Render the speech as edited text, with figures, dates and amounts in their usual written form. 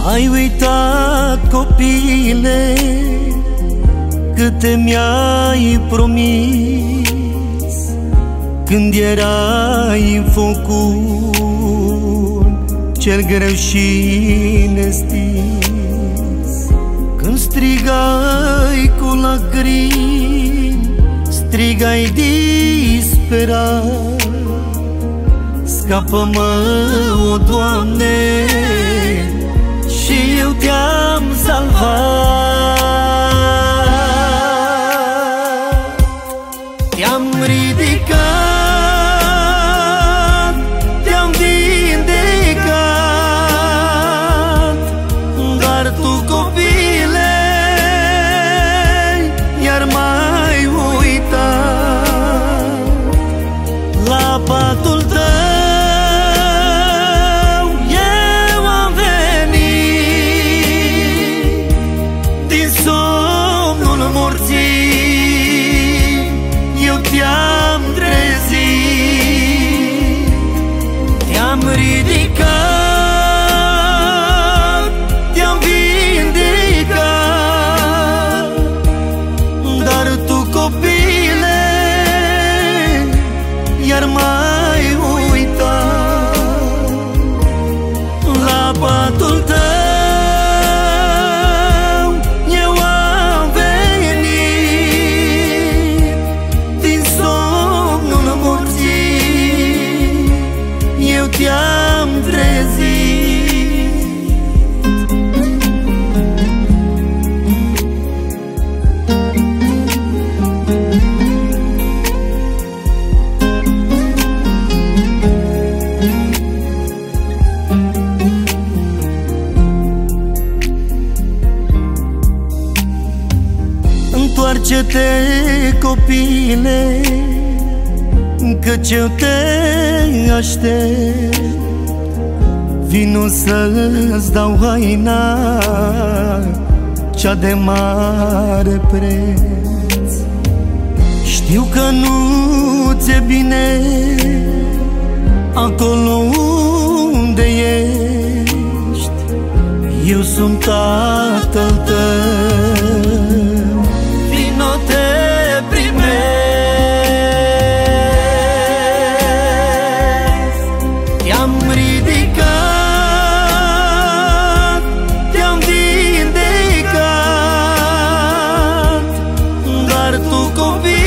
Ai uitat, copile, câte mi-ai promis când erai în focul cel greu și nestins. Când strigai cu lacrimi, strigai disperat: scapă-mă, o Doamne, și eu te-am salvat. Te-am ridicat, te-am vindecat, dar tu, copile, iar m-ai uitat. La patul tău te-am trezit, te-am ridicat, te-am vindecat, dar tu, copile, iar m-ai uitat. La patul tău te-am trezit. Întoarce-te, copile, căci eu te aștept. Vino să-ți dau haina cea de mare preț. Știu că nu ți-e bine acolo unde ești. Eu sunt tatăl tău, vino, te primesc. Te-am ridicat, te-am vindecat, dar tu, copil,